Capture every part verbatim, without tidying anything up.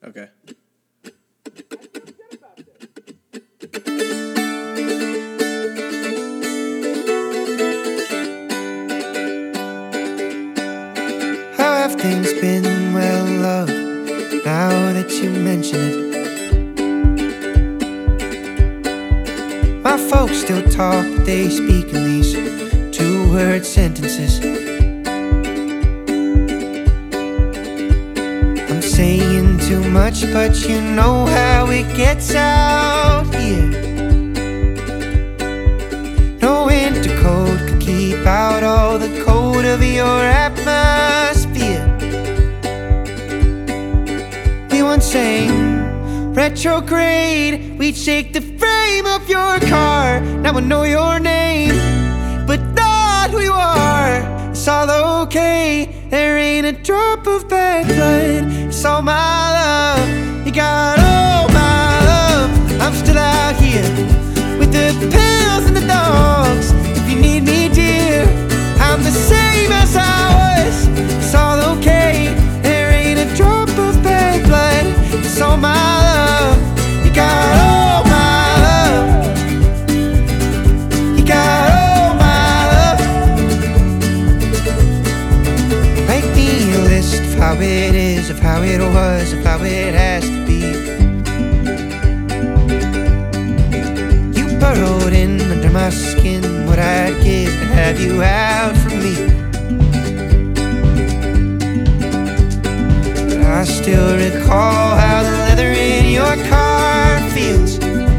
Okay. How have things been, well, love, now that you mention it? My folks still talk, but they speak in these two-word sentences. I'm saying too much, but you know how it gets out here. No winter coat could keep out all the cold of your atmosphere. We once sang retrograde, we'd shake the frame of your car. Now I know your name, but not who you are. It's all okay, there ain't a drop of bad blood. It's all my love, you got all my love. I'm still out here with the pills and the dogs. If you need me, dear, I'm the same as I was. It's all okay, there ain't a drop of bad blood. It's all my love, you got all my love. You got all my love. Make me a list of how it is, of how it was, of how it has to be. You burrowed in under my skin, what I'd give to have you out from me. But I still recall how the leather in your car feels.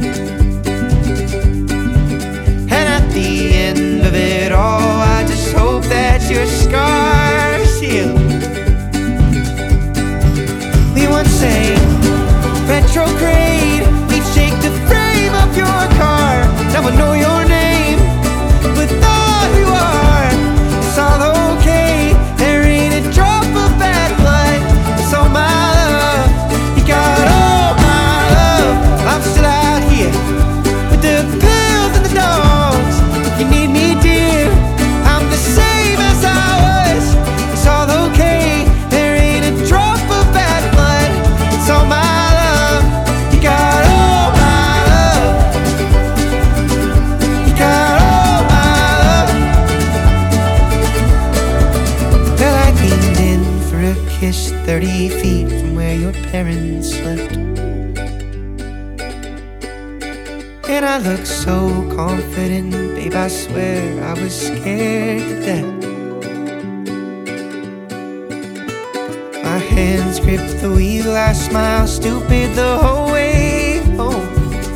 And at the end of it all, I just hope that your scars heal. We once sang retrograde, we'd shake the frame of your car. Now I know your name, but not who you are. It's all okay, there ain't a drop of bad blood. It's all my love, you got all my love. I'm still out here with the pills and the dogs. If you need me, dear, I'm the same as I was. It's all okay, there ain't a drop of bad blood. It's all my love, you got all my love. You got all my love. Well, I leaned in for a kiss thirty feet from where your parents slept. And I looked so confident, babe, I swear I was scared to death. My hands gripped the wheel, I smiled stupid the whole way home.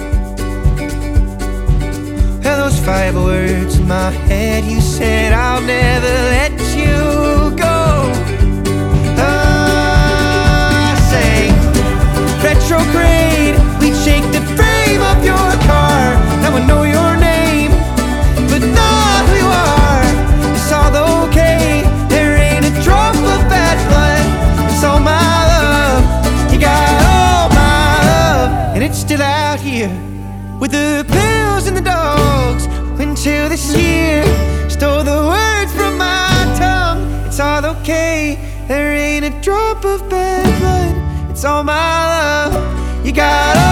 Well, those five words in my head, you said I'll never let you go. I sang retrograde, we'd shake the frame of your car. Now I know your name, but not who you are. It's all okay, there ain't a drop of bad blood. It's all my love, you got all my love. And it's still out here with the pills and the dogs. Until this year stole the words from my tongue. It's all okay, there ain't a drop of bad blood. It's all my love, you got all